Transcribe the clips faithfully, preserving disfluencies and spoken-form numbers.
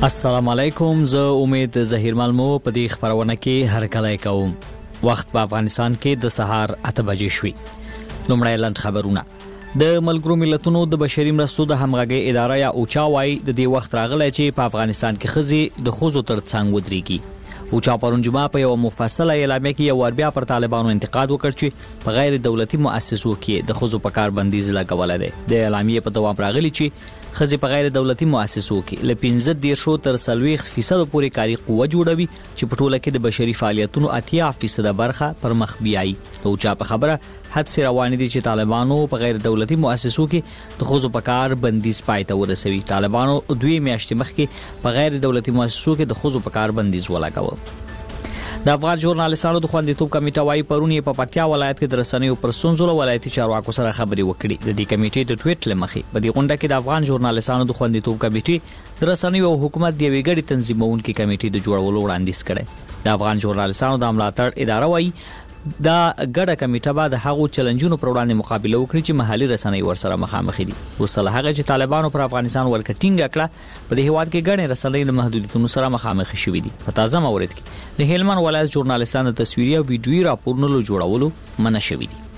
السلام علیکم، زه امید ظهیر ملمو په دې خبرونه کې هرکلی کوم. وخت په افغانستان کې د سهار اته بجې شوي. لومړی لنډ خبرونه. د ملګرو ملتونو د بشري مرستو د همغږۍ اداره یا اوچا وايي د دې وخت راغلی چې په افغانستان کې ښځې د ښځو تر څنګ ودرېږي. اوچا پرون جمعه په یوه مفصله اعلامیه کې یو وار بیا پر طالبانو انتقاد وکړ چې په غیر دولتي مؤسسو کې د ښځو په کار بندیز لګولی دی. د اعلامیې په دوام راغلی چې ښځې په غیر دولتي مؤسسو کې له پنځه دېرشو تر څلوېښت فیصدو پورې کاري قوه جوړوي چې په ټوله کې د بشري فعالیتونو اتیا فیصده برخه پر مخ بیایي. د اوچا په خبره حدسې روانې دي چې طالبانو په غیر دولتي مؤسسو کې د ښځو په کار بندیز پای ته ورسوي. طالبانو دوی میاشتې مخکې په غیر دولتي مؤسسو کې د ښځو په کار بندیز ولګاوه. د افغان ژورنالستانو د خوندیتوب کمیټه وايي پرون یې په پکتیا ولایت کې د رسنیو پر ستونزو له ولایتي چارواکو سره خبرې وکړي. د دې کمیټې د ټویټ له مخې په دې غونډه کې د افغان ژورنالستانو د خوندیتوب کمیټې د رسنیو او حکومت د یوې ګډې تنظیمونکې کمیټې د جوړولو وړاندیز کړی. د افغان ژورنالستانو د ملاتړ اداره وايي دا ګډه کمیټه به د هغو چلنجونو پر وړاندې مقابله وکړي چې محلي رسنۍ ورسره مخامخ دي. وروسته له هغه چې طالبانو پر افغانستان ورکه ټینګه کړه، په دې هیواد کې ګڼې رسنۍ له محدودیتونو سره مخامخ شوي دي. په تازه مورد کې د هلمند ولایت ژورنالستان د تصویري او ویډیویي راپورونو له جوړولو منع شوي دي.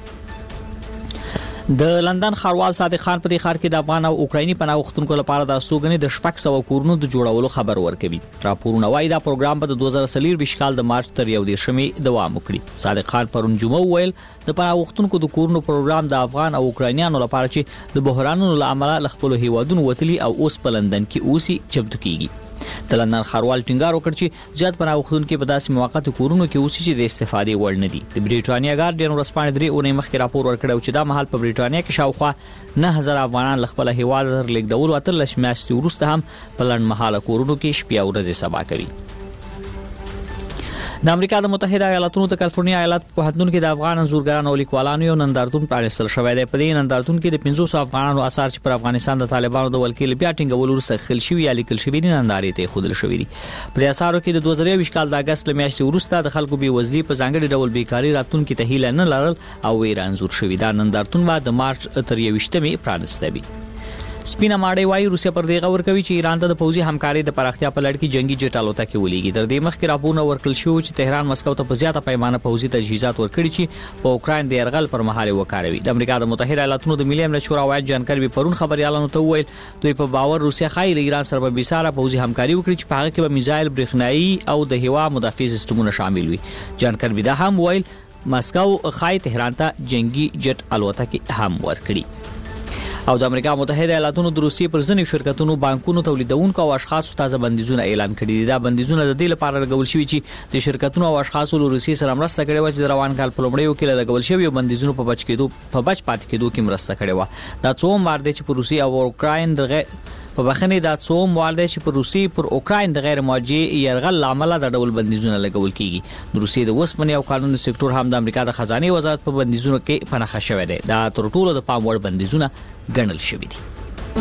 د لندن ښاروال صادق خان په دې ښار کې د افغان او اوکرایني پناه غوښتونکو لپاره د استوګنې د شپږ سوه کورونو د جوړولو خبر ورکوي. راپورونه وايي دا پروګرام به د دوه زره څلوېښت کال د مارچ تر یو دېرشمې دوام وکړي. صادق خان پرون جمعه وویل د پناه غوښتونکو د کورونو پروګرام د افغان او اوکراینیانو لپاره چې د بحرانونو له امله له خپلو هیوادونو وتلي او اوس په لندن کې اوسي چمتو کیږي. د لندن ښاروال ټینګار وکړ چې زیات پناه غوښتونکي په داسې موقتو کورونو کې اوسي چې د استفادې وړ نه دي. د بریټانیا ګارډین ورځپاڼې درې اونۍ مخکې راپور ورکړی چې دا مهال په بریټانیا کې شاوخوا نه هزار افغانان له خپله هیواد تر لېږدولو اتلس میاشتې وروسته هم په لنډمهاله کورونو کې شپې او ورځې سبا کوي. د امریکا د متحده ایالاتونو د کالیفورنیا ایالت په پوهنتون کې د افغان انځورګرانو او لیکوالانو یو نندارتون پرانیستل شوی دی. په دې نندارتون کې د پنځوس افغانانو اثار چې پر افغانستان د طالبانو د ولکې له بیا ټینګولو وروسته خل شوي یا لیکل شوي دي نندارې ته ایښودل شوي دي. په دې اثارو کې د دوه زره یوویشت کال د اګست له میاشتې وروسته د خلکو بېوزلي په ځانګړي ډول بیکاري راتلونکي ته هیله نه لرل او ویره انځور شوي. دا نندارتون به د مارچ تر یوویشتمې پرانیستی وي. سپینه ماړۍ وايي روسیه پر دې غور کوي چې ایران ته د پوځي همکارۍ د پراختیا په لړ کې جنگي جټ الوتکې ولېږي. تر دې مخکې راپورونه ورکړل شوي چې تهران مسکو ته په زیاته پیمانه پوځي تجهیزات ورکړي چې په اوکراین د یرغل پر مهال وکاروي. د امریکا د متحده ایالاتونو د ملي امنیت شورا وایي جانکر پرون خبريالانو ته وویل دوی په باور روسیه خایي له ایران سره به بېساره پوځي همکاري وکړي چې په هغه کې به میزایل، برېښنایي او د هوا مدافع سیستمونه شامل وي. جانکر دا هم وویل مسکو خایي تهران ته جنگي جټ الوتکې هم ورکړي. او د امریکا متحده ایالاتونو د روسیې پر ځینو شرکتونو، بانکونو، تولیدونکو او اشخاصو تازه بندیزونه اعلان کړي دي. دا بندیزونه د دې لپاره لګول شوي چې د شرکتونو او اشخاصو له روسیې سره مرسته کړې وه چې د روان کال په لومړیو کې له لګول شویو بندیزونو په بچ کېدو په بچ پاتې کېدو کې مرسته کړې وه. دا څوم وار دی چې په روسیې او اوکراین د غیر په بخښنې دا څوم وار دی چې په روسیې پر اوکراین د غیر موجه یرغل له امله د ډول بندیزونه لګول کېږي. د روسیې د اوسپنې او کانونو سکتور هم د امریکا د خزانې وزارت په بندیزونو کې په نښه شوی دی. دا تر ټولو د پام وړ بندیزونه ګڼل شوي دي.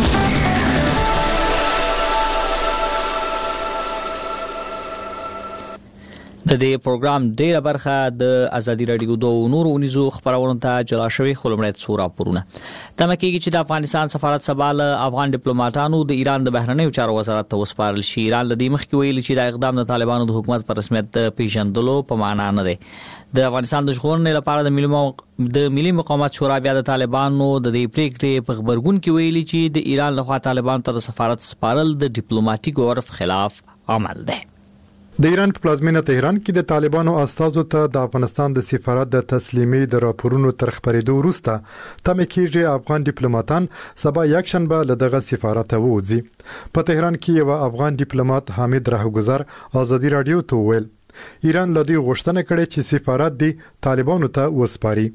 د دې پروګرام ډیره برخه د ازادي راډیو د نورو ونیزو خبرونو ته جلا شوی. خو لومړی څو راپورونه. تمه کېږي چې د افغانستان سفارت سبا له افغان ډیپلوماټانو د ایران د بهرنیو چارو وزارت ته وسپارل شي. ایران له دې مخکې ویلي چې دا اقدام د طالبانو د حکومت په رسمیت پیژندلو په معنا نه دی. د افغانستان د ژغورنې لپاره د ملي مو... د ملي مقاومت شورا بیا د طالبانو د دې پریکړې په خبرګون کې ویلي چې د ایران لخوا طالبانو ته د سفارت سپارل د ډیپلوماټیک عرف خلاف عمل دی. د ایران په پلازمینه تهران کې د طالبانو استازو ته د افغانستان د سفارت د تسلیمي د راپورونو تر خبرېدو وروسته تمه کېږي افغان ډیپلوماټان سبا یکشنبه له دغه سفارت ووځي. په تهران کې یو افغان ډیپلوماټ حامد راهګذر ازادي رادیو ته وویل ایران له دې غوښتنه کړې چې سفارت دی طالبانو ته وسپاري.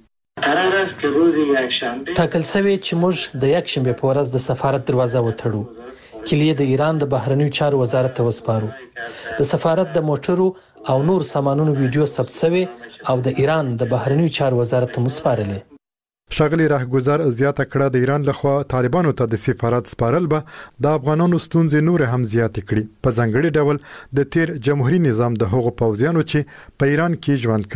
ټاکل شوی چې موږ د یکشنبه په ورځ د سفارت دروازه وتړو. کلیه د ایران د بهرنیو چارو وزارت ته وسپارو. د سفارت د موټرو او نور سامانونو ویډیو ثبت شوی او د ایران د بهرنیو چارو وزارت ته مسپارلې. ښاغلي راهګذر زیاته کړه د ایران لخوا طالبانو ته د سفارت سپارل به د افغانانو ستونزې نور هم زیاتې کړي. په ځانګړي ډول د تیر جمهوریت نظام د هغو پوځیانو چې په ایران کې ژوند کوي.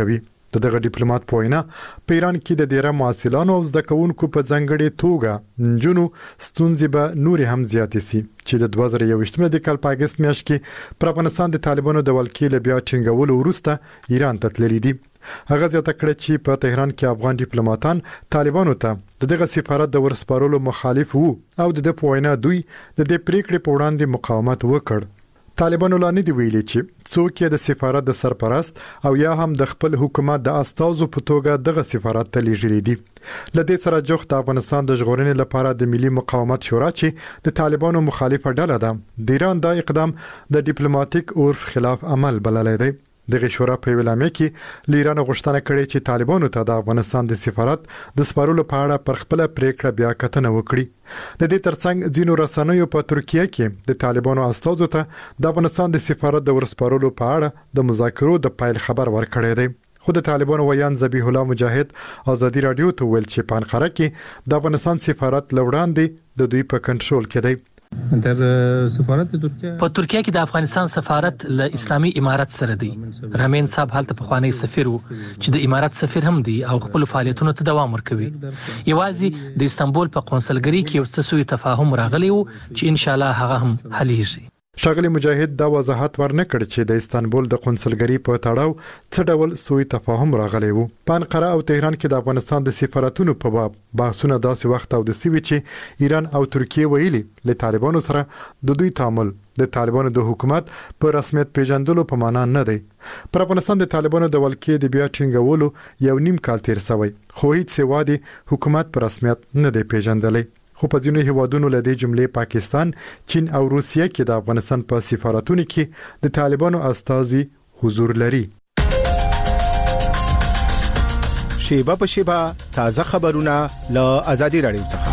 دغه ډیپلوماټ په وینا په ایران کې د ډیره محصلانو او زده کوونکو په ځانګړي توګه نجونو ستونزې به نور هم زیاتې سي چې د دوه زره یوویشت د کال په اگست میاشت کې پر افغانستان د طالبانو د ولکې له بیا ټینګولو وروسته ایران ته تللي دي. هغه زیاته کړه چې په تهران کې افغان ډیپلوماټان طالبانو ته دغه سفارت د ورسپارولو مخالف وو او د په وینا دوی د دې پریکړې په وړاندې مقاومت وکړ. طالبانو لا نه دی ویلي چې څوک یې د سفارت د سرپرست او یا هم د خپل حکومت د استازو په توګه دغه سفارت ته لیږلي دي. لدې سره جوخت افغانستان د ژغورنې لپاره د ملي مقاومت شورا چې د طالبانو مخالفه ډله ده د ایران دا اقدام د ډیپلوماټیک عرف خلاف عمل بللی دی. دغه شورا په ویلامه کې لیران غوښتنه کړې چې طالبانو ته د افغانستان د سفارت د سپارولو په اړه پر خپل پریکړه بیا کتنه وکړي. د دې ترڅنګ ځینو رسنیو په ترکیه کې د طالبانو استازو ته د افغانستان د سفارت د ورسپارولو په اړه د مذاکرو د پایل خبر ورکړی دی. خو د طالبانو ویان ذبیح الله مجاهد ازادي رادیو ته ویل چې په انقره کې د افغانستان سفارت لوړاندې د دوی په کنټرول کې دی. در سفارت ترکیه په ترکیه کې د افغانستان سفارت له اسلامي امارت سره دی. رامین صاحب هلته په خوانی سفیر وو چې د امارت سفیر هم دی او خپل فعالیتونو ته دوام ورکوي. یوازې د استانبول په قونسلګری کې یو څه سوء تفاهم راغلی وو چې ان شاء الله هغه هم حلیږي. ښاغلي مجاهد دا وضاحت ورنکړ چې د استانبول د قونسلګری په تړاو څه ډول سوء تفاهم راغلی وو. په انقره او تهران کې د افغانستان د سفارتونو په باب بحثونه داسې وخت او د سوي چې ایران او ترکیه ویلي له طالبانو سره د دوی تعامل د طالبانو د حکومت په رسمیت پیژندلو په معنا نه دی. پر افغانستان د طالبانو د ولکې د بیا ټینګولو یو نیم کال تیر شوی خو هیڅ سوادي حکومت په رسمیت نه دی پیژندلی. خو په ځینو هیوادونو له دې جملې پاکستان، چین او روسیه کې د افغانستان په سفارتونو کې د طالبانو استازي حضور لري. شیبه په شیبه تازه خبرونه له آزادي رادیو څخه.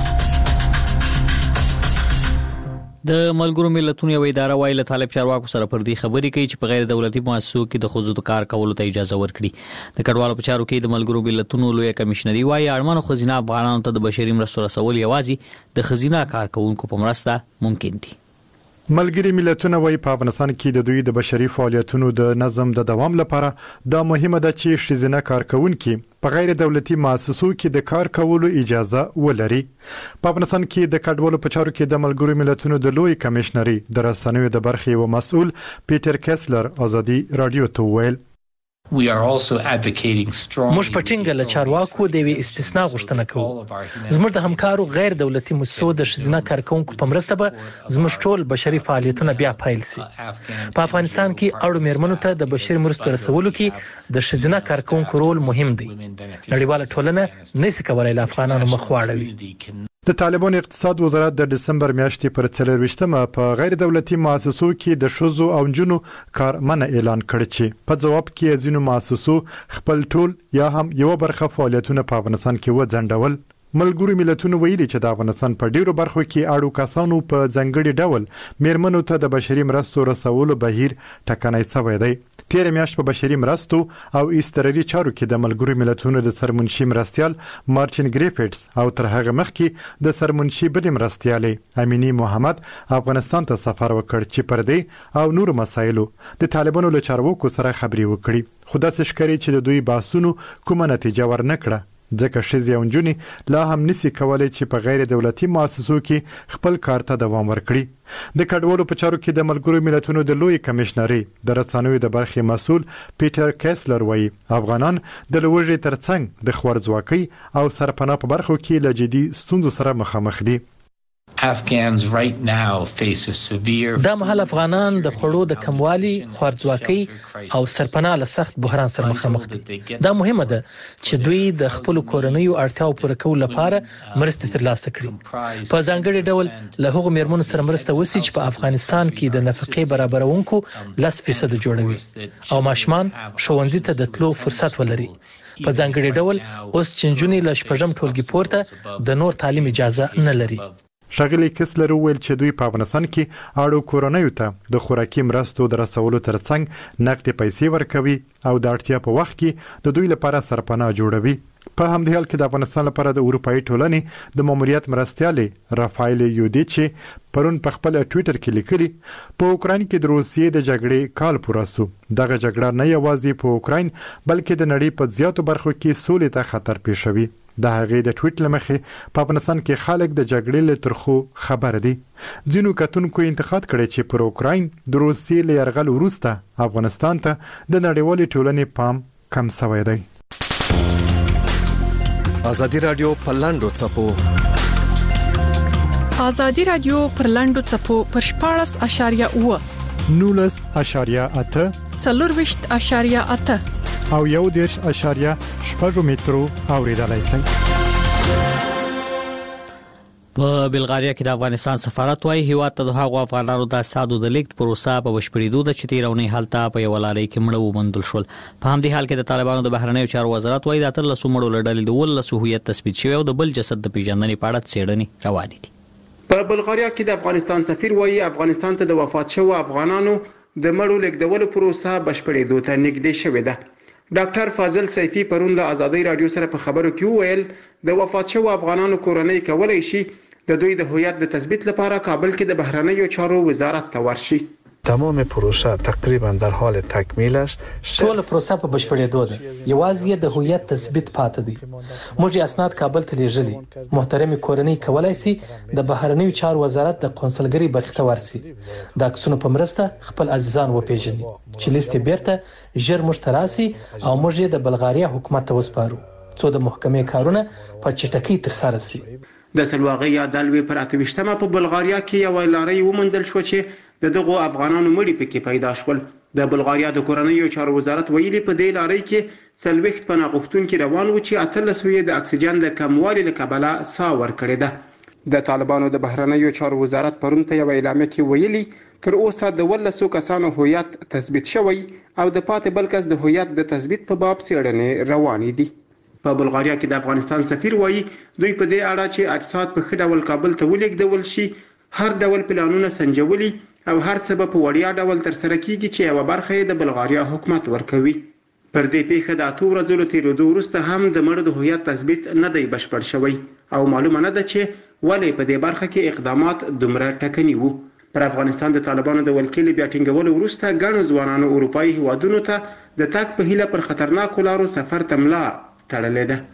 د ملګرو ملتونو یو اداره وایي له طالب چارواکو سره پر دې خبرې کوي چې په غیر دولتي مؤسسو کې د ښځو د کار کولو ته اجازه ورکړي. د کډوالو په چارو کې د ملګرو ملتونو لوی کمشنري وایي اړمنو ښځینه افغانانو ته د بشري مرستو رسول یوازې د ښځینه کارکونکو په مرسته ممکن دي. ملګري ملتونه وایي په افغانستان کې د دوی د بشري فعالیتونو د نظم د دوام لپاره دا مهمه ده چې ښځینه کارکونکو په غیر دولتي مؤسسو کې د کار کولو اجازه ولري. په افغانستان کې د کډوالو په چارو کې د ملګرو ملتونو د لوی کمشنري د رسنیو د برخې او مسؤل پیټر کیسلر ازادي رادیو ته ویل موږ په ټینګه له چارواکو د یوې استثناء غوښتنه کوو. زموږ د همکارو غیر دولتي مؤسسو د ښځینه کارکونکو په مرسته به زموږ ټول بشري فعالیتونه بیا پیل شي. په افغانستان کې اړو میرمنو ته د بشري مرستو رسولو کې د ښځینه کارکونکو رول مهم دی. نړیواله ټولنه نشي کولای له افغانانو مخ واړوي. د طالبان اقتصاد وزارت د دسمبر میاشتې پر څلرویشتمه په غیر دولتي مؤسسو کې د ښځو او نجونو کار منع اعلان کړ چې په جواب کې ځینو مؤسسو خپل ټول یا هم یو برخه فعالیتونه په افغانستان کې وځنډول. ملګرو ملتونو ویلي چې د افغانستان په ډیرو برخو کې اړو کسانو په ځنګړي ډول میرمنو ته د بشري مرستو رسولو بهیر ټکنی شوی دی. تیر میاشت په بشري مرستو او استراري چارو کې د ملګرو ملتونو د سرمنشي مرستيال مارچن ګریفټس او تر هغه مخکې د سرمنشي بل مرستيالې اميني محمد افغانستان ته سفر وکړ چې پر دې او نور مسایلو د طالبانو له چارواکو سره خبري وکړي. خو دا څه چې د دوی باسونو کومه نتیجه ورنکړه ځکه ښځې او نجونې لا هم نشي کولای چې په غیر دولتي مؤسسو کې خپل کار ته دوام ورکړي. د کډوالو په چارو کې د ملګرو ملتونو د لوی کمشنري د رسنیو د برخې مسؤل پیټر کیسلر وایي افغانان د لوږې ترڅنګ د خوارځواکۍ او سرپناه په برخو کې له جدي ستونزو سره مخامخ دي. Afghans right now face a severe دا مهال افغانان د خوړو د کموالي، خوارځواکۍ او سرپناه له سخت بحران سره مخامخ دي. دا مهمه ده چې دوی د خپل کورنیو اړتیاو پوره کولو لپاره مرستې ترلاسه کړي. په ځانګړي ډول له هغو میرمنو سره مرسته وشي چې په افغانستان کې د نفقې برابرونکو لس فیصد جوړوي او ماشومان ښوونځي ته د تلو فرصت ولري. په ځانګړي ډول اوس چې نجونې له شپږم ټولګي پورته د نور تعلیم اجازه نه لري. ښاغلي کیسلر وویل چې دوی په افغانستان کې اړو کورنیو ته د خوراکي مرستو د رسولو ترڅنګ نقدي پیسې ورکوي او د اړتیا په وخت کې د دوی لپاره سرپناه جوړوي. په همدې حال کې د افغانستان لپاره د اروپאי ټولنې د ماموریت مرستیالې رافایل یودیچ پرون په خپل ټوئیټر کې لیکلي په اوکرين کې د روسیې د جګړې کال پوره سو. دغه جګړه نه یوازې په اوکرين بلکې د نړۍ په زیاتو برخو کې سولې ته خطر پیښوي. د هغې د ټوئیټ لمخې په افغانستان کې خلک د جګړې له ترخو خبر دي. ځینو کتونکو انتقاد کړی چې پر اوکرين د روسیې له یرغل وروسته افغانستان ته د نړیوالې ټولنې پام کم شوی دی. ازادي رادیو په لاندو چپو ازادي رادیو پر لاندو چپو پر شپاړس اشاریه اوه نولس اشاریه اته څلورویشت اشاریه اته او یو دیرش اشاریه شپږ مترو اوریدلای شئ. په بلغاریا کې د افغانستان سفارت وايي هیواد ته د هغو افغانانو د اساسو د لیکت پروسه په بشپړېدو د چتیرونی حالت په یو لاري کې مړه ومندل شول. په همدې حال کې د طالبانو د بهرنیو چارو وزارت وايي د اتلسو مړو لړل د ولسو هویت تثبیت شوی او د بل جسد د پیژندنې په اړه څېړنې روانې دي. په بلغاریا کې د افغانستان سفیر وايي افغانستان ته د وفات شوو افغانانو د مړو لیږدولو پروسه بشپړېدو ته نږدې شوې ده. ډاکټر فاضل سیفي پرون له ازادي رادیو سره په خبرو کې وویل د وفات شوو افغانانو کورنۍ کولای شي د دوی د هویت د تثبیت لپاره کابل کې د بهرنیو چارو وزارت ته ورشي. تمام پروسه تقریبا در حال تکمیل است. ټول پروسه په بشپړېدو ده. یوازې د هویت تثبیت پاتې دی. موږ اسناد کابل ته لیږلي. محترم کورنۍ کولای شي د بهرنیو چارو وزارت د قونسلګری برخه ته ورسي. د عکسونو په مرسته خپل عزیزان وپیژني چې لیست بیرته ژر مشتراسي او موږ د بلغاریا حکومت ته وسپارو څو د محکمې کارونه په چټکۍ تر سره شي. د سلواغې یا دلوي پر اتويشتمه په بلغاریا کې یو لارۍ ومندل شو چې د دغو افغانانو مړي پکې پیدا شول. د بلغاریا د کورنیو چارو وزارت ویلي په دې لارۍ کې سلويخت پناه غوښتونکي روان و چې اتلس وی د اکسیجن د کموالي له کبله سا ور کړی ده. د طالبانو د بهرنیو چارو وزارت پرون په یو اعلامیه کې ویلي تر اوسه د ولسو کسانو هویت تثبیت شوی او د پاتې بل کس د هویت د تثبیت په باب څېړنې روانې دي. په بلغاریا کې د افغانستان سفیر وایي دوی په دې اړه چې اجساد په ښه ډول کابل ته ولېږدول شي هر ډول پلانونه سنجولي او هر څه به په وړیا ډول ترسره کیږي چې یوه برخه یې د بلغاریا حکومت ورکوي. پر دې پیښه د اتو ورځو له تېرېدو وروسته هم د مړو د هویت تثبیت نه دی بشپړ شوی او معلومه نه ده چې ولې په دې برخه کې اقدامات دومره ټکني وو. پر افغانستان د طالبانو د ولکې بیا ټینګولو وروسته ګڼو ځوانانو اروپایي هیوادونو ته د تګ په هیله پر خطرناکو لارو سفر ته ملا تړلې ده.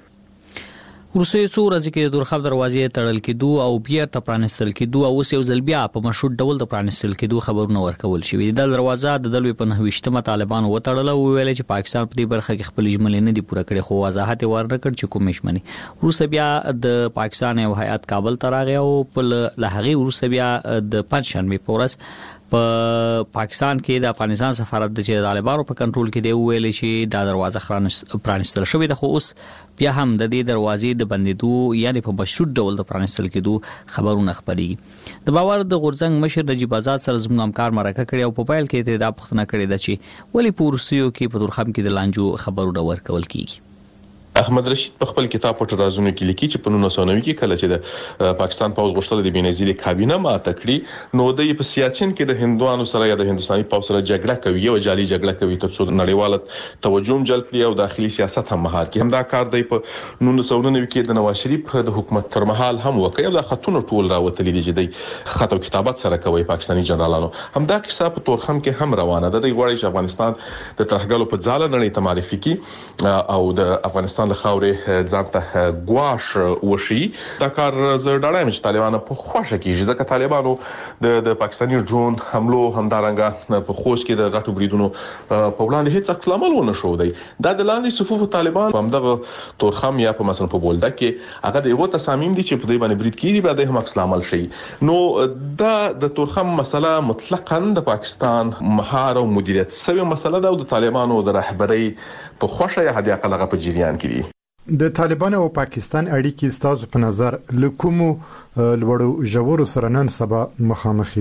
روسي څو ورځې کې د دورخم دروازې تړل کېدو او بیا ته پرانستل کېدو او اوس یو ځل بیا په مشروط ډول د پرانستل کېدو خبرونه ورکول شوي. د دروازه د دلوي په نهویشتمه طالبانو وتړله او ویل چې پاکستان په دې برخه کې خپل ژمنې نه دي پوره کړې خو وضاحت یې ورنکړ چې کومې ژمنې. وروسته بیا د پاکستان یو هیات کابل ته راغی او په له هغې وروسته بیا د پنجشنبې په ورځ په پاکستان کې د افغانستان سفارت د طالبانو په کنټرول کې دی ویل چې دا دروازه پرانستل شوې ده خو اوس بیا هم د دې دروازې د بندیدو یعنی په مشروط ډول د پرانستل کېدو خبرونه خپرېږي. د باور د غورځنګ مشر نجیب آزاد سره زموږ همکار مرکه کړې او په پیل کې دا پوښتنه کړې ده چې ولې په روسیو کې په دورخم کې د لانجو خبرونه ورکول کیږي. احمد رشید په خپل کتاب پټ رازونه کې لیکي چې په نولس سوه نوي کې کله چې د پاکستان پوځ غوښتل د بېنظیري کابینه ماته کړي نو د په سیاچین کې د هندوانو سره یا د هندستاني پوځ سره جګړه کوي او جالي جګړه کوي ترڅو نړیواله توجه جلب کړي او داخلي سیاست هم مهار کړي. همدا کار دی په نولس سوه نوي کې د نواز شریف د حکومت تر مهال هم وکړي او د خطونو ټول راوتلي دي چې د خط او کتابت سره کوي پاکستاني جنرالانو. همدا کیسه په تورخم کې هم روانه ده. د غواړي چې افغانستان د ترهګلو په ځاله نړۍ ته معرفي کړي او د افغانستان د خاورې ځانته ګواش وشي. دا کار زه ډاډه یم چې طالبانو په خوښه کېږي ځکه طالبانو د د پاکستاني ډرون حملو همدارنګه په خوست کې د غټو بریدونو په وړاندې هیڅ عکس العمل ونه ښودی. دا د لاندې صفوف طالبان په همدغه تورخم یا په مثلا په بولده کې هغه د یو تصامیم دي چې په دې باندې برید کیږي بیا د هم عکس العمل شي. نو دا د تورخم مسله مطلقاً د پاکستان مهار او مدیریت سوي مسله ده او د طالبانو د رهبرۍ په خوښه یا حد اقل هغه په جریان کې دي. د طالبان او پاکستان اړیکې ستاسو په نظر له کومو لوړو ژورو سره نن سبا مخامخ دي؟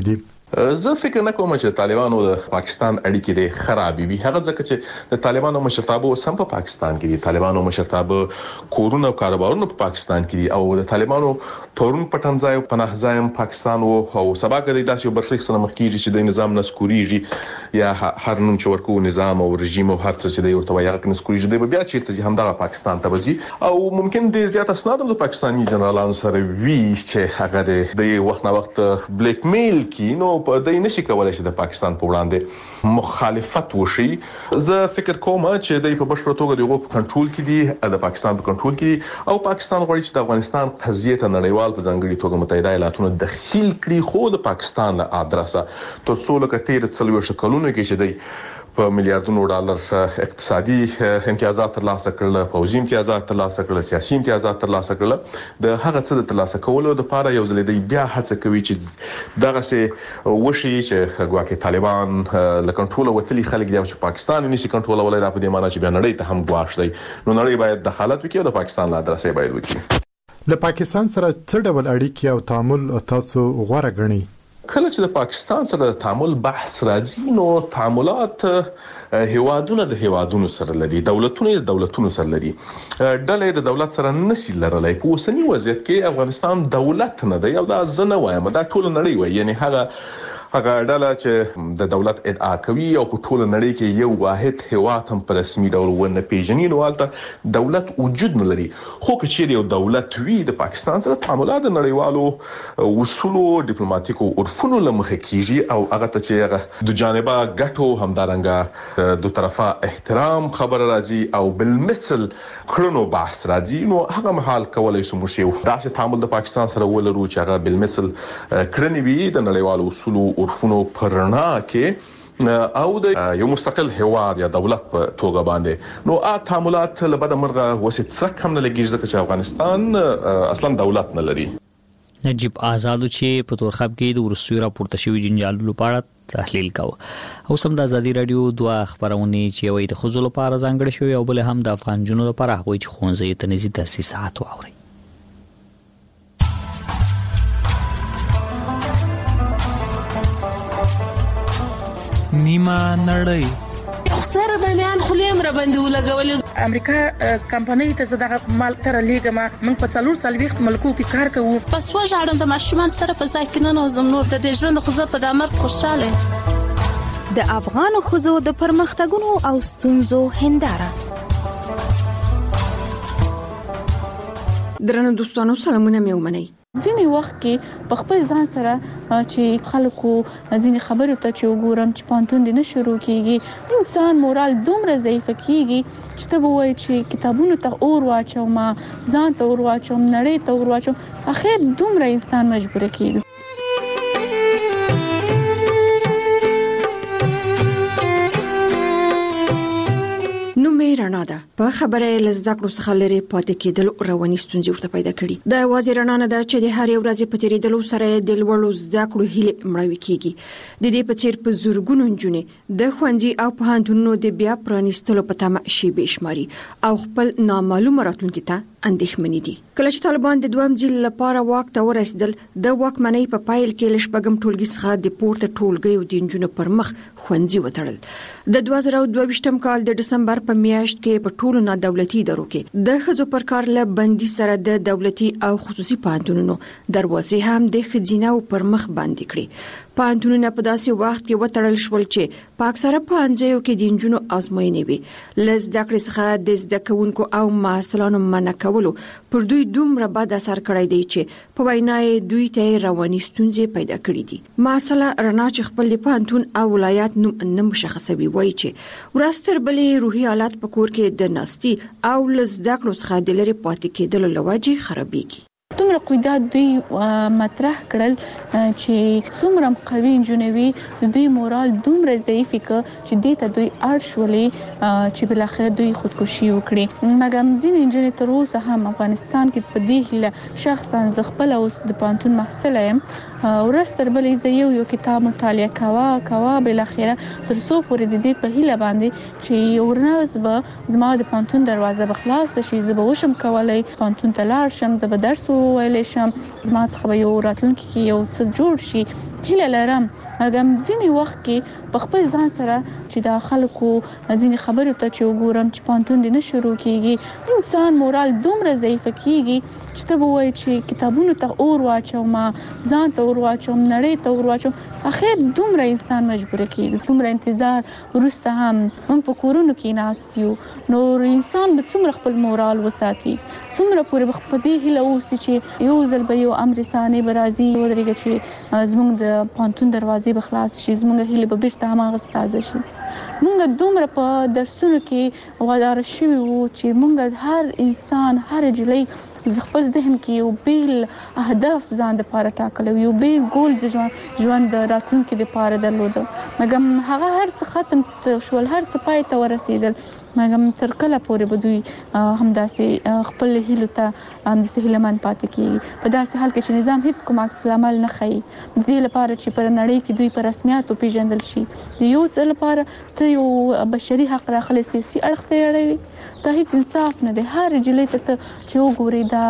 زه فکر نه کوم چې طالبانو د پاکستان اړیکې د خرابې وي، هغه ځکه چې د طالبانو مشرتابه سم په پاکستان کې دي، طالبانو مشرتابه کورونه او کاروبارونه په پاکستان کې دي او د طالبانو پرون پټنځای او پناهځای پاکستان او سبا کې د داسې برخلیک سره مخ کیږي چې د نظام نسکوريږي یا هر نوم چې ورکو نظام او رژیم او هر څه چې د ورته وایي نسکوريږي د بیا چیرته چې همدغه پاکستان ته وځي او ممکن ډیر زیات اسناد د پاکستاني جنرالانو سره وی چې هغه د وخت نه وخت بلیک میل کی نو په دې نشي کولای چې د پاکستان په وړاندې مخالفت وشي. زه فکر کوم چې د په بشپړ توګه د غوښ کنټرول کې دي، د پاکستان په کنټرول کې دي او پاکستان غواړي چې د افغانستان قضیه ته نړیوال په ځانګړي توګه متحده ایالاتونو دخیل کړي، خو د پاکستان له ادرسه تر څو لکه تیر څلوي شکلونه کې چې دی په میلیارډونو ډالر اقتصادي امتیازات ترلاسه کړل، پوځي امتیازات ترلاسه کړل، سیاسي امتیازات ترلاسه کړل، د هغه څه د ترلاسه کولو لپاره یو ځل دی بیا هڅه کوي چې دغه څه وشي چې ګواکې طالبان له کنټرول وتلي خلک دی چې پاکستان نشي کنټرول ولای د په دې معنی چې بیا نړۍ ته هم ګواښ دی، نو نړۍ باید دخالت وکړي او د پاکستان له ادرسه باید وکړي. له پاکستان سره څه ډول اړیکې او تعامل تاسو غوړه غنئ؟ کله چې د پاکستان سره د تعامل بحث راځي نو تعاملات هیوادونه د هیوادونو سره لري، دولتونه د دولتونو سره لري، ډلې د دولت سره نشي لرلای. په اوسنی وضعیت کې افغانستان دولت نه دی او دا زنه وایم دا ټول نړۍ وایي، یعنی هغه هغه ډله چې د دولت ادعا کوي او په ټول نړۍ کې یو واحد هیواد هم په رسمي ډول ونه پیژني نو البته دولت وجود نه لري. خو که چیرې یو دولت وي د پاکستان سره تعاملات د نړیوالو اصولو ډیپلوماټیکو عرفونو لمخه کیږي او هغه ته چې هغه د جانبه ګټو همدارنګه دو طرفه احترام خبر راځي او بالمثل کړنو بحث راځي نو هغه محل کولای شو موږ داسې تعامل د پاکستان سره ولرو چې هغه بالمثل کړنی وي د نړیوالو اصولو عرفونو پرنا کې او د یو مستقل هیواد یا دولت په توګه باندې نو ا تعاملات لبد مرغه وسط سره کم نه لګیږي ځکه چې افغانستان اصلا دولت نه لري. نجیب آزاد چې په تورخم کې د ورسوي راپورته شوی جنجالو لپاره تحلیل کاوه او سم د ازادي رادیو دوه خبرونه چې وي د خزو لپاره ځانګړي شوی او بل هم د افغان جنونو لپاره هغوی چې خونځي تنزي تاسیسات واوري. نیمه نړۍ خسر به میان خلیم را باندې ولګول. امریکا کمپنۍ ته زړه مال تر لیګما موږ په څلور سال وخت ملکو کې کار کوو. پس وژاړم د ماشومان سره په ځای کې نه نوزم نور د دې ژوند خو زه په دامر خوشاله. د افغان خزو د پرمختګونو او ستونزو هنداره. درنو دوستانو سلامونه مې ومنئ. ځینې وخت کې په خپل ځان سره چې خلکو ځینې خبرو ته چې وګورم چې پانتون دې نه شروع کیږي انسان مورال دومره ضعیف کیږي چې ته وایي چې کتابونو ته اور واچوم ځان ته اور واچوم نړۍ ته اور واچوم اخر دومره انسان مجبور کیږي. نو مې رڼا ده په خبره لزده کړو څخه لري پاتې کېدل رواني ستونزې ورته پیدا کړي. د واځي رڼا نه ده چې د هر یو ورځې په تیریدلو سره د لوړو زده کړو هیله مړوي کیږي. د دې په چیر په زورګونو نجونې د خوندي او پوهنتونونو د بیا پرانیستلو په تمه شی بشماري او خپل نامعلومه راتلونکي ته اندېښمنې دي. کله چې طالبان د دوام ځل لپاره واک ته ورسېدل د واکمنۍ په پایل کې لشپږم ټولګي څخه د پورته ټولګي او د انجونو پر مخ خوندي وتړل. د دوه زره دوه ویشتم کال د دسمبر په میاشت کې په ټولو نه دولتي ادارو کې د خځو پر کار له بندي سره د دولتي او خصوصي پوهنتونونو دروازې هم د خځینه او پر مخ باندې کړې. پوهنتونونه په داسې وخت کې وتړل شول چې په اکثره پوهنځیو کې د انجونو ازموینې وي. لز د کړې څخه د زده کوونکو او محصلانو منع کولو پر دوی دومره بد اثر کړی دی چې په وینای دوی ته رواني ستونزې پیدا کړې دي. مسله رڼا چې خپل د پوهنتون او ولایت نوم نه مشخصوي وایي چې ورستر بلې روحي حالات په کور کې د ناستي او لزده کړو څخه د لري پاتې کېدل لوجه خرابېږي. دومره قیدات دوی مطرح کړل چې څومره قوي انجنوي دوی مورال دومره ضعیف ک چې د ته دوی اړ شولې چې بل اخر دوی خودکشي وکړي. مګر ځین انجنیر تر اوسه هم افغانستان کې په دې هله شخصا زغپل او د پانتون محصل یم ورستر بلې زیو یو کتاب مطالعه کوا کوا بل اخر تر څو پورې د دې په هله باندې چې ورناز به زما د پانتون دروازه بخلاص شي زه به وشم کولای پانتون ته لاړ شم زه به درس ووایم ویل شم زما څخه یو راتلونکي کې یو څه جوړ شي هله لرم. هغه ځینې وخت کې په خپل ځان سره چې د خلکو ځینې خبرو ته چې وګورم چې پانتون دې نه شروع کیږي انسان مورال دومره ضعیف کیږي چې ته وایي چې کتابونو ته اور واچوم ځان ته اور واچوم نړۍ ته اور واچوم اخر دومره انسان مجبور کیږي دومره انتظار ورسته هم موږ په کورونو کې ناست یو نو انسان به څومره خپل مورال وساتي څومره پورې په دې هیله اوسي چې یو ځل به یو امر ثاني برازي ودرېږي چې زموږ د پانتون دروازې به خلاص شي زموږ هیله به بیرته هماغه تازه شي. موږ دومره په درسونو کې وادار شوي وو چې موږ هر انسان هر جلۍ خپل ذهن کې یو بیل اهداف ځان لپاره ټاکل یو بیل ګول د ژوند د راتلونکي لپاره درلود مګم هغه هر څه ختم شول هر څه پای ته ورسېدل مګم تر کله پورې به دوی همداسې خپل هیلو ته همداسې هیلهمن پاتې کیږي په داسې حال کې چې نظام هیڅ کوم عکس العمل نه ښیي د دې لپاره چې پر نړۍ کې دوی په رسمیاتو پیژندل شي د یو څه لپاره ته یو بشري حق راخلي سیاسي اړخ ته اړوي دا هیڅ انصاف نه دی. هر جلې ته چې وګوري دا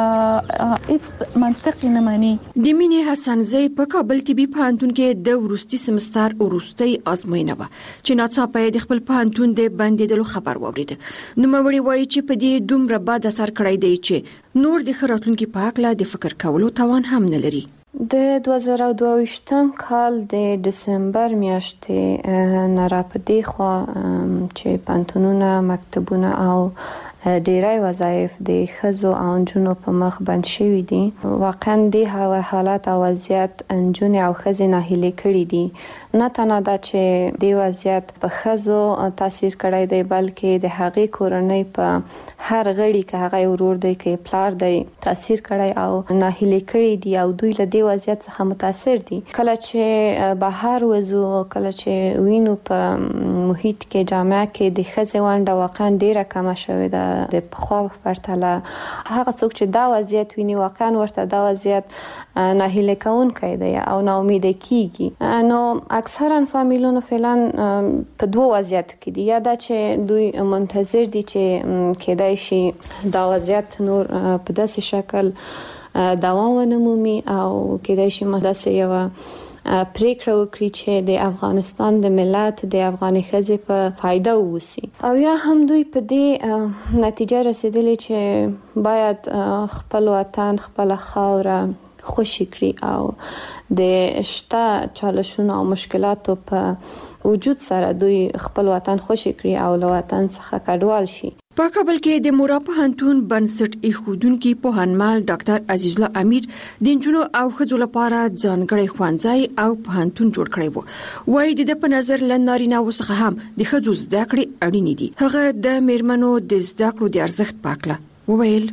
هیڅ منطق نه مانی. د مینې حسنزی په کابل طبي پوهنتون کې د ورستي سمستر ورستي ازموینه و چې ناڅاپه د خپل پوهنتون د بندیدلو خبر واورید. نو موري وایي چې په دې دومره بد اثر کړی دی چې نور د خراتونکو په حق له د فکر کولو توان هم نه لري. د دوه زره دوه ویشتم کال د دسمبر میاشتې نه را پدې خو چې پوهنتونونه مکتبونه او ډیری وظایف د ښځو او نجونو په مخ بند شوي دي. واقعا د حالات او وضعیت نجونې او ښځې ناهیلې کړي دي. نه تنها دا چې د وضعیت په ښځو تاثیر کړی دی بلکې د هغې کورنۍ په هر غړي که هغه ورور دی که پلار دی تاثیر کړی او ناهیلې کړي دي او دوی له دې وضعیت څخه متاثر دي. کله چې بهر وځو کله چې وینو په محیط کې جامعه کې د ښځې ونډه واقعا ډیره کمه شوې ده د پخوا په پرتله. هغه څوک چې دا وضعیت ویني واقعا ورته دا وضعیت ناهیلې کوونکی دی او ناامیده کیږي. نو اکثرا فامیلونو فعلا په دوه وضعیتو کې دي یا دا چې دوی منتظر دي چې کېدای شي دا وضعیت نور په داسې شکل دوام ونمومي او کېدای شي مداسه یو پریکړه وکړي چې د افغانستان د ملت د افغاني ښځې په فایده ووسی او یا هم دوی په دې نتیجه رسیدلی چې باید خپل وطن خپل خاوره خوشی کړي او د شته چالشونو او مشکلاتو په وجود سره دوی خپل وطن خوشی کړي او له وطن څخه کډوال شي. په کابل کې د مورا پوهنتون بنسټ ایښودونکي پوهنمال ډاکټر عزیز الله امیر د نجونو او ښځو لپاره ځانګړی ښوونځی او پوهنتون جوړ کړی وو. وایي د په نظر ل نارینه‌و څخه هم د ښځو زده کړې اړینې دي. هغه د میرمنو د زده کړو د ارزښت پاکله وویل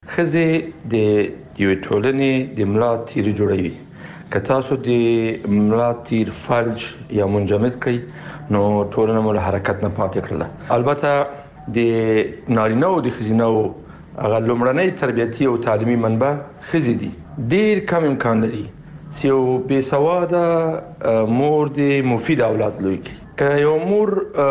ښځې د یوې ټولنې د ملا تیر جوړوي. که تاسو د ملا تیر فلج یا منجمد کړئ نو ټولنه مو له حرکت نه پاتې کړله. البته د نارینه او د ښځینه هغه لومړنۍ تربیتي او تعلیمي منبع ښځې دي. ډیر کم امکان لري چې یو بې سواده مور د مفید اولاد لوی کړي. که یو مور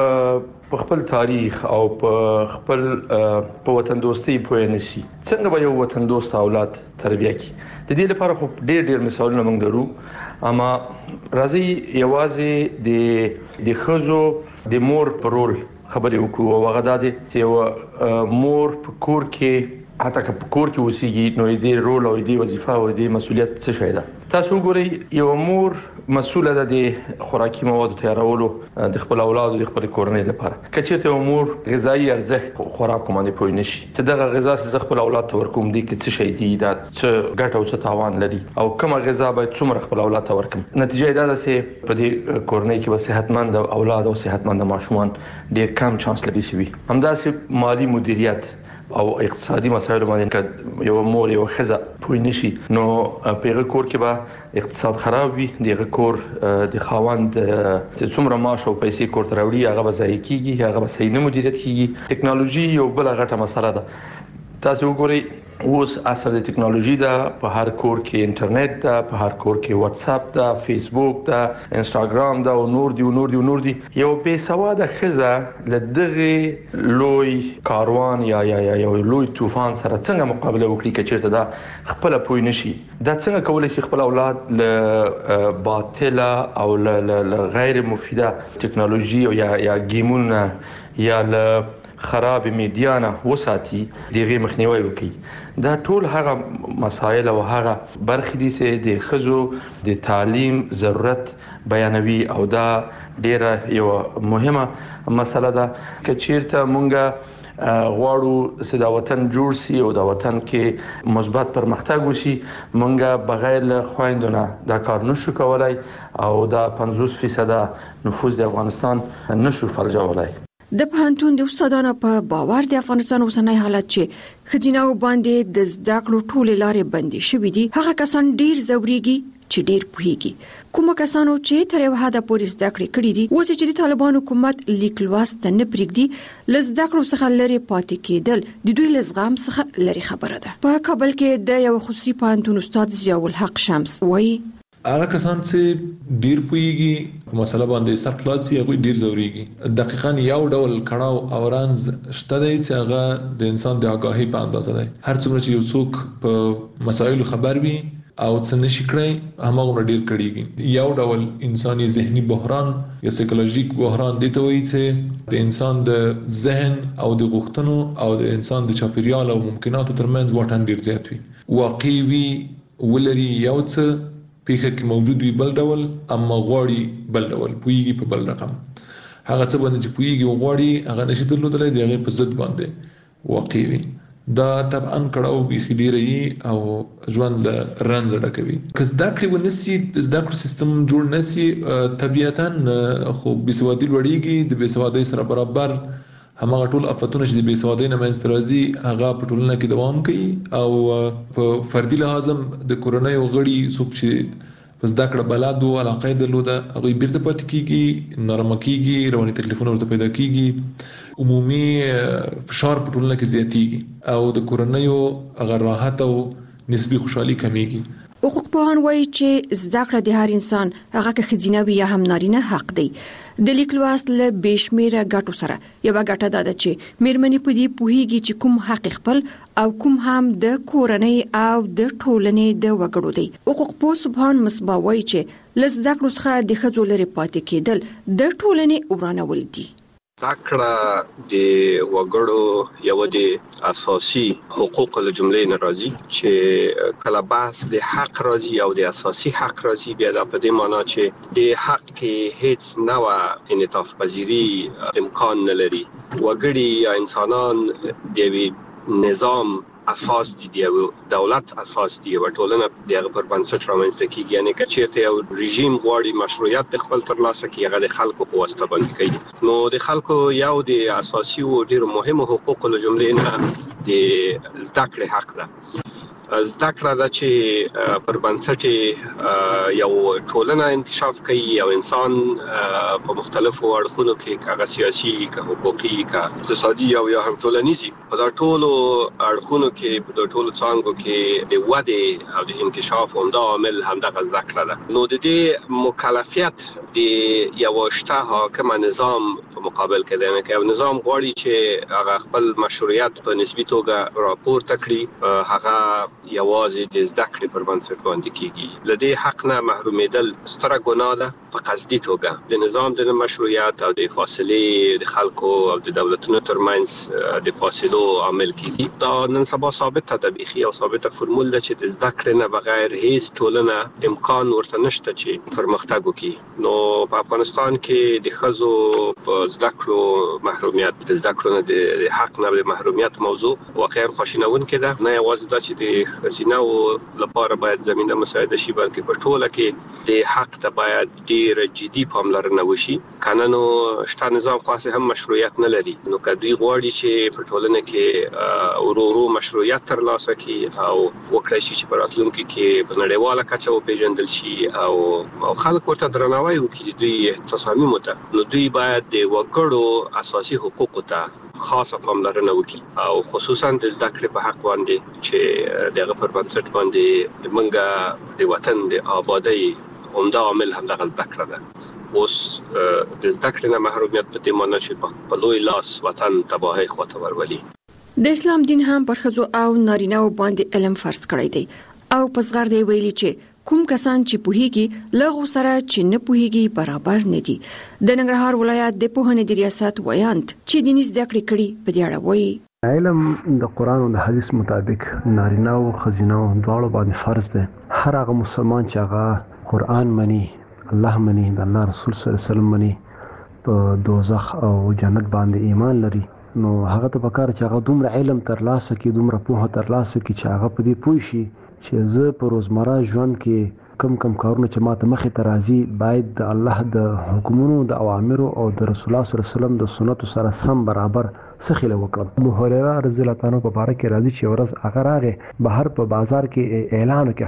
په خپل تاریخ او په خپل په وطن دوستۍ پوه نه شي څنګه به یو وطن دوست اولاد تربیه کړي. د دې لپاره خو ډیر ډیر مثالونه موږ لرو اما راځي یوازې د د ښځو د مور په رول خبرې وکړو او هغه دا دی چې یو مور په کور کې حتی که په کور کې اوسېږي نو دې رول او دې وظیفه او دې مسؤلیت څه شی ده. تاسو وګورئ یو مور مسؤله ده د خوراکي موادو تیارولو د خپل اولاد او د خپل کورنۍ لپاره. که چېرته یو مور غذایی ارزښت خوراک باندې پوه نه شي چې دغه غذا چې خپل اولاد ته ورکوم دي کې څه شی دي دا څه ګټه او څه تاوان لري او کومه غذا باید څومره خپل اولاد ته ورکوم. نتیجه دا ده چې په دې کورنۍ کې به صحتمند اولاد او صحتمند ماشومان ډېر کم چانس لري چې وي. همداسې مالی مدیریت او اقتصادي مسایل باندې یو مور یو ښځه پوه نشي نو په هغه کور کې به اقتصاد خراب وي. دغه کور د خاوند چې څومره معاش او پیسې کور ته راوړي هغه به ضایع کیږي هغه به صحیح نه مدیریت کیږي. ټکنالوژي یو بل غټه مسله ده. تاسو وګورئ اوس اصل د ټکنالوژي دا په هر کور کې انټرنیټ دا په هر کور کې واتس اپ دا فیسبوک دا انستګرام دا او نور دی نور دی نور دی یو به سواده خزه لدغه لوی کاروان یا یا یو لوی طوفان سره څنګه مقابله وکړي چې چیرته دا خپل پوی نشي دا څنګه کولای شي خپل اولاد له باطله او له غیر مفیده ټکنالوژي او یا یا گیمونه یا له خراب میډیا نه وساتي دغه مخنیوي وکړي دا ټول هغه مسایل او هغه برخې دي چې د خزو د تعلیم ضرورت بیانوي او دا ډیره یو مهمه مسله ده چې چیرته مونږه غواړو چې دا وطن جوړ شي او دا وطن کې مثبت پرمختګ وشي مونږه بغیر له خويندونه دا کار نشو کولای او دا پنځوس فیصد نفوذ د افغانستان نشو فلجولای د پوهنتون د استادانو په باور د افغانستان اوسنۍ حالت چې خزینه باندې د زده کړو ټولې لارې بندي شوې دي هغه کسان ډیر زوريږي چې ډیر پوهیږي کوم کسانو چې تر یو حد پورې زده کړې کړې دي اوس چې د طالبان حکومت لیک لوست نه پرېږدي لزده کړو څخه لري پاتې کېدل د دوی لزغام څخه لري خبره ده په کابل کې د یو خصوصي پوهنتون استاد ضیاء الحق شمس وایي هغه کسان چې ډیر پوهیږي په مسله باندې سر خلاصي هغه ډیر زوريږي دقیقاً یو ډول کړهو او رانز شته دی چې هغه د انسان د آگاهی په اندازه دی هر څومره چې یو څوک په مسایلو خبر وي او څه نشي کړی همغه ډیر کړيږي یو ډول انساني ذهني بحران یا سایکولوژیک بحران دی ته وایي چې د انسان د ذهن او د غوښتنو او د انسان د چاپیریال او ممکناتو ترمنځ واټن ډیر زیات وي واقعي وي ولري یو څه پیخه کې موجود وي بل ډول اما غواړي بل ډول پویږي په بل رقم هغه څه باندې چې پویږي او غواړي هغه نشي درلودلای دی هغه په ضد باندې واقعي وي دا طبعا کړهو به خډيري او ژوند رنځ ډکوي که زده کړې ونسي زده کړو سیستم جوړ نسي طبيعتاً خو بيسوادي لوړيږي د بيسوادي سره برابر همغه ټول افتونه چې د بيسوادي نه منځ ترازي هغه په ټولنه کې دوام کوي او په فردي لحاظ د کورونای غړي څوک چې پس دا کړه بلاد او علاقه درلوده هغه بیرته پات کیږي نرم کیږي رواني تکلیفونه ورته پیدا کیږي عمومي فشار په ټولنه کې زیاتیږي او د کورونای هغه راحت او نسبی خوشحالي کمیږي حقوق پوهان وایي چې زده کړه د هر انسان هغه که خزینه وي یا هم نارینه حق دی د لیک لوست له بشمیره ګټو سره یو ګټه ده چې میرمنې په دې پوهیږي چې کوم حق خپل او کوم هم د کورنۍ او د ټولنې د وګړو دی حقوق پوه سبحان مصباح وایي چې لزده کړو څخه د ښځو لري پاتې کېدل د ټولنې ورانول دي زکړه د وګړو یو د اساسي حقوق له جملې نه راځي چې کله بحث د حق راځي او د اساسي حق راځي بیا د په دې معنی چې د حق کې هیڅ نوع انعطاف پذیری امکان نه لري وګړي یا انسانان د نظام اساس دي د دولت اساس دي او ټولنه دغه پر بنسټ رامنځته کیږي یعنی که چیرته یو رژیم غواړي مشروعیت د خپل ترلاسه کوي هغه د خلکو په واسطه باندې کوي نو د خلکو یو د اساسي او ډیرو مهمو حقوقو له جملې نه د زده کړې حق ده زده کړه ده چې پر بنسټ یو ټولنه انکشاف کوي او انسان په مختلفو اړخونو کې کاغه سیاسي کا حقوقي کا اقتصادي او یا هم ټولنیزي په دا ټولو اړخونو کې په دا ټولو څانګو کې د وده او د انکشاف همدا عامل همدغه زده کړه ده نو د دې مکلفیت د یو شته حاکم نظام په مقابل کې ده نه یو نظام غواړي چې هغه خپل مشروعیت په نسبی توګه راپورته کړي هغه یوازې د زده کړې پر بنسټ باندې کیږي لدې حق نه محرومیدل ستره ګناه ده په قصدي توګه د نظام د مشروعیت او د فاصلې د خلکو او د دولتونو ترمنځ د فاصلو عامل کیږي دا نن سبا ثابته ده بيخي او ثابته فرمول ده چې د زده کړې نه بغیر هیڅ ټولنه امکان ورته نشته چې پرمختګ وکړي نو په افغانستان کې د ښځو په زده کړو محرومیت د زده کړو نه د حق نه د محرومیت موضوع واقعا خوشینونکې ده نه یوازې دا چې د خزینه لپاره باید زمينه مساعده شي بلکې په ټوله کې د حق ته باید ډیر جدي پاملرنه وشي کنه نو شته نظام خاصه هم مشروعیت نه لري نو کدی غواړي چې په ټولنه کې ورو ورو مشروعیت ترلاسه کړي او وکړي چې په راتلونکي کې په نړیواله کچه وپیژندل شي او او خلکو ته درناوی وکړي دوی تصامیم ته نو دوی باید د وګړو اساسي حقوق ته خاصه پاملرنه وکړي او خصوصا د زده کړې په حق باندې چې دغه پر بنسټ باندې موږ د وطن د آبادی عمده عامل هم دغه زده کړه ده. اوس د زده کړې نه محرومیت په دې معنی چې په لوی لاس وطن تباهي خواته ورولي. د اسلام دین هم پر ښځو او نارینه‌و باندې علم فرض کړی دی او په صغر دی ویلي چې کوم کسان چې پوهیږي لغو سره چې نه پوهیږي برابر نه دي. د ننګرهار ولایت د پوهنې د ریاست ویاند چې دیني زده کړې کړي په دې اړه وایي علم د قران او د حدیث مطابق نارینه او ښځینه دواړو باندې فرض دی. هر هغه مسلمان چې هغه قران مني، الله مني، د الله رسول صلی الله علیه وسلم مني، په دوزخ او جنت باندې ایمان لري، نو هغه ته پکار چې هغه دومره علم ترلاسه کړي، دومره پوهه ترلاسه کړي چې هغه په دې پوه شي چې زه په روزمره ژوند کې کم کم کارونه چې ماته مخې ته راځي باید د الله د حکمونو، د اوامرو او د رسول الله صلی الله علیه وسلم د سنتو سره سم برابر سخیله وکړم. ابو هريره رضی الله عنه په باره کې راځي چې ورځ هغه راغی بهر په بازار کې اعلان وکړ